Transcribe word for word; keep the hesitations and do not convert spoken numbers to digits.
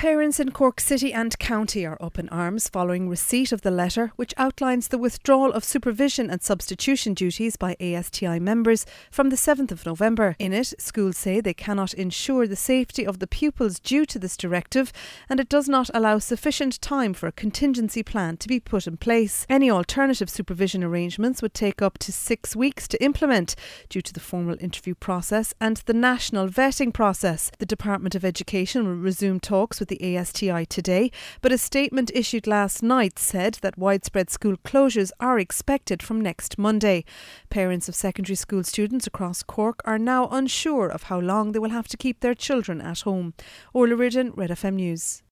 Parents in Cork City and County are up in arms following receipt of the letter which outlines the withdrawal of supervision and substitution duties by A S T I members from the seventh of November. In it, schools say they cannot ensure the safety of the pupils due to this directive, and it does not allow sufficient time for a contingency plan to be put in place. Any alternative supervision arrangements would take up to six weeks to implement due to the formal interview process and the national vetting process. The Department of Education will resume talks with the A S T I today, but a statement issued last night said that widespread school closures are expected from next Monday. Parents of secondary school students across Cork are now unsure of how long they will have to keep their children at home. Orla Ridden, Red F M News.